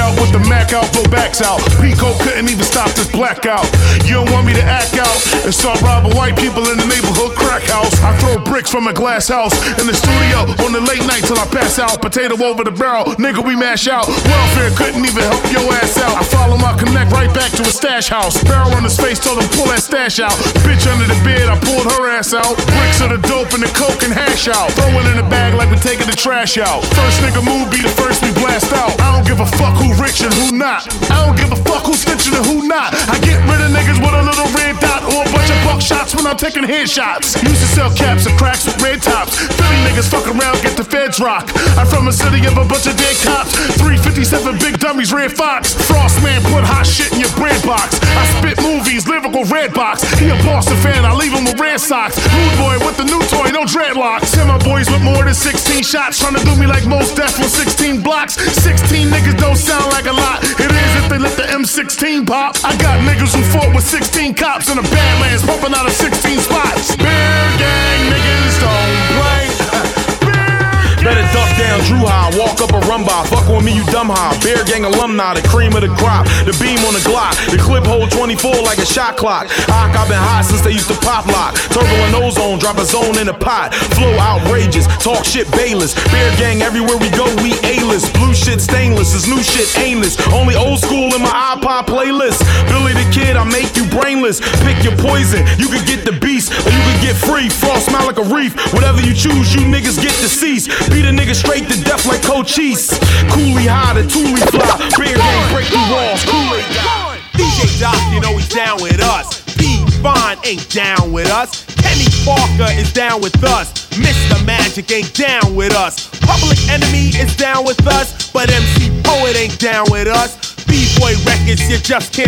out with the Mac out, blow backs out. Pico couldn't even stop this blackout. You don't want me to act out and start robbing white people in the neighborhood crack house. I throw bricks from a glass house in the studio on the late night till I pass out. Potato over the barrel, nigga, we mash out. Welfare couldn't even help your ass out. I follow my connect right back to a stash house. Barrel on his face, told him pull that stash out. Bitch under the bed, I pulled her ass out. Bricks of the dope and the coke and hash out. Throw it in the bag like we taking the trash out. First nigga move be the first we blast out. I don't give a fuck who rich and who not. I don't give a fuck who's snitching and who not. I get rid of niggas with a little red dot or a bunch of buckshots when I'm taking headshots. Used to sell caps and cracks with red tops. Philly niggas fuck around, get the feds rock. I'm from a city of a bunch of dead cops. 357 big dummies, Red Fox. Frost man put hot shit in your bread box. I spit movies, lyrical red box. He a Boston fan, I leave him with red socks. Rude boy with the new toy, no dreadlocks. Send my boys with more than 16 shots. Trying to do me like most death on 16 blocks. 16 niggas don't sound like a lot. It is if they let the M16 pop. I got niggas who fought with 16 cops in the Badlands, pumping out of 16 spots. Bear gang niggas don't play. Better duck down, Drew High, walk up a run by. Fuck on me, you dumb high. Bear Gang alumni, the cream of the crop. The beam on the Glock, the clip hold 24 like a shot clock. I've been hot since they used to pop lock. Turbo and ozone, drop a zone in a pot. Flow outrageous, talk shit bayless. Bear Gang everywhere we go, we A-list. Blue shit stainless, this new shit aimless. Only old school in my iPod playlist. Billy the Kid, I make you brainless. Pick your poison, you can get the beast, or you can get free. Frost smile like a reef, whatever you choose, you niggas get deceased. Beat a nigga straight to death like Cochise. Coolie high, the Thule fly. Bear Gang break the walls. Kool-Aid guy. DJ Doc, you know he's down with us. P. Vaughn ain't down with us. Kenny Parker is down with us. Mr. Magic ain't down with us. Public Enemy is down with us. But MC Poet ain't down with us. B-Boy Records, you just can't